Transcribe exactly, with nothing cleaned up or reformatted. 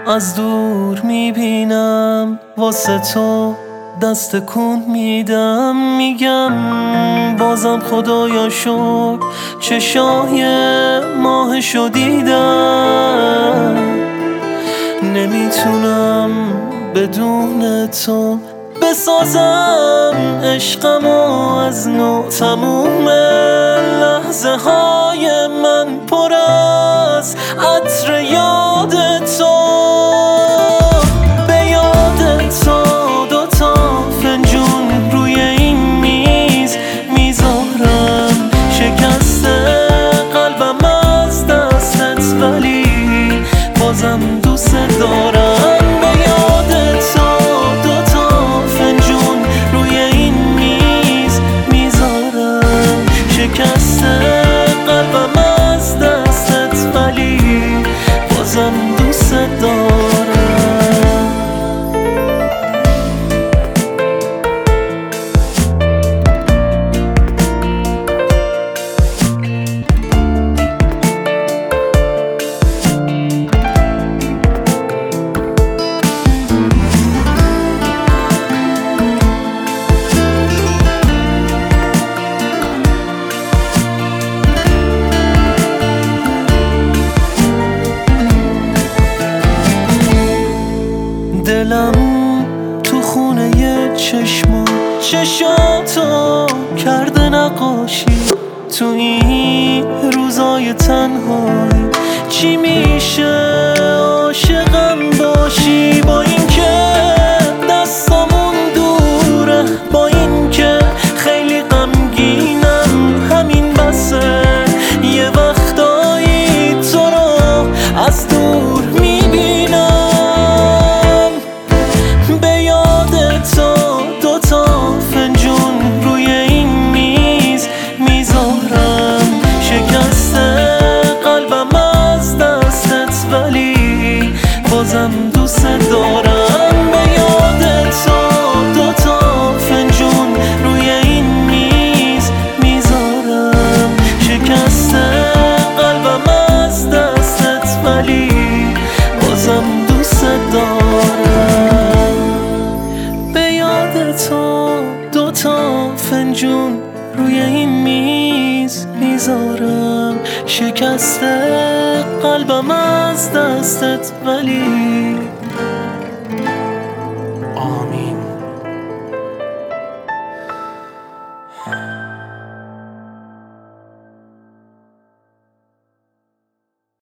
از دور میبینم واسه تو دست کن میدم، میگم بازم خدایا شکر چشای ماهشو دیدم. نمیتونم بدون تو بسازم عشقمو از نو، تموم لحظه های من پر از عطر یاد تو. به یاد تو دوتا فنجون روی این میز میذارم، شکسته قلبم از دستت ولی بازم دوست دارم. به یاد تو دوتا فنجون روی این میز میذارم، شکسته قلبم از دستت ولی بازم دوست دارم. دلم تو خونه چشما چشاتو کرده نقاشی، تو این روزای تنهایی چی میشه عاشقم باشی. با اینکه دستامون دوره، با اینکه خیلی غمگینم، همین بسه یه وقتایی تو رو از دور میبینم. بازم دوست دارم. به یاد تو دوتا فنجون روی این میز میذارم، شکسته قلبم از دستت ولی بازم دوست دارم. به یاد تو دوتا فنجون روی این میز میذارم، شکسته قلبم از دستت ولی آمین.